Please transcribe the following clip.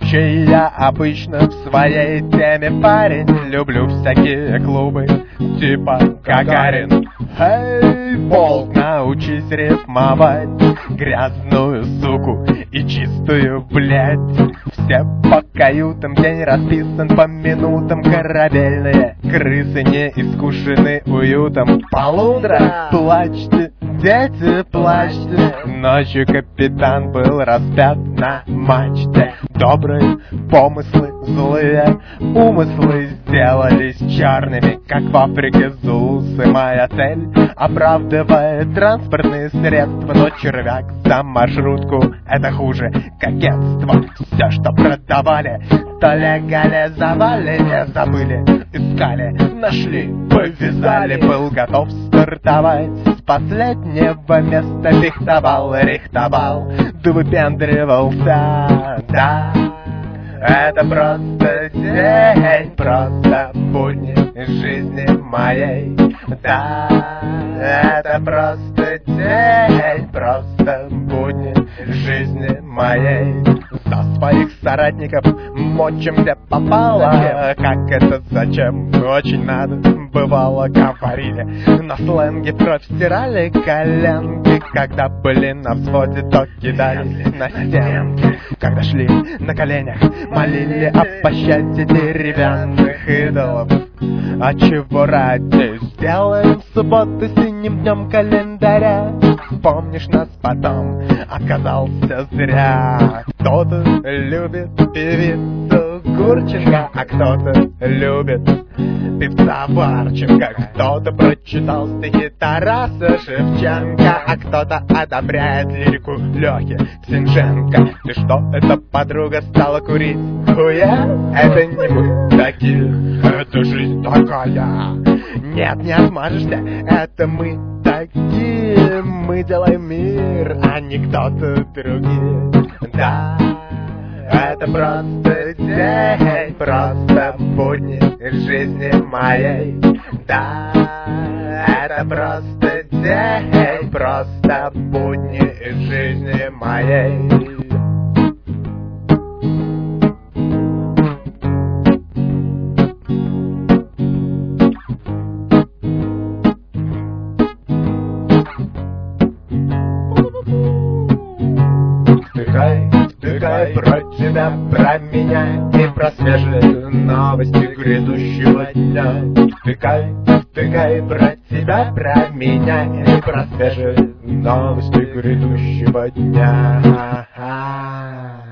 Вообще я обычно в своей теме парень. Люблю всякие клубы, типа Гагарин. Эй, Болт, научись рифмовать грязную суку и чистую, блядь. Все по каютам, день расписан по минутам. Корабельные крысы не искушены уютом. Полудра, плачьте, дети, плачьте. Ночью капитан был распят на мачте. Добрые помыслы, злые умыслы сделались черными, как в Африке зулусы. Моя цель оправдывает транспортные средства, но червяк за маршрутку — это хуже кокетства. Все, что продавали, то легали, завали, не забыли, искали, нашли, повязали. Был готов стартовать с последнего места, фехтовал, рихтовал, да выпендривался, да. Это просто день, просто будни жизни моей, да. Это просто день, просто будни жизни моей. За своих соратников мочим где попало. Как это, зачем, очень надо, бывало, говорили. На сленге кровь стирали коленки. Когда были на взводе, то кидались на стенки. Когда шли на коленях, молили о пощаде деревянных идолов. А чего ради сделаем субботу синим днем календаря? Помнишь нас потом? Оказался зря. Кто-то любит певицу Гурченко, а кто-то любит певца Варченко. Кто-то прочитал стихи Тараса Шевченко, а кто-то одобряет лирику Лёхи Ксенженко. Ты что, эта подруга стала курить? Хуя? Это не мы такие, это жизнь такая. Нет, не отмажешься, это мы такие. Мы делаем мир, а не кто-то другие. Да, это просто день, просто будни жизни моей. Да, это просто день, просто будни жизни моей. Втыкай про тебя, про меня и про свежие новости грядущего дня. Втыкай про тебя, про меня и про свежие новости грядущего дня.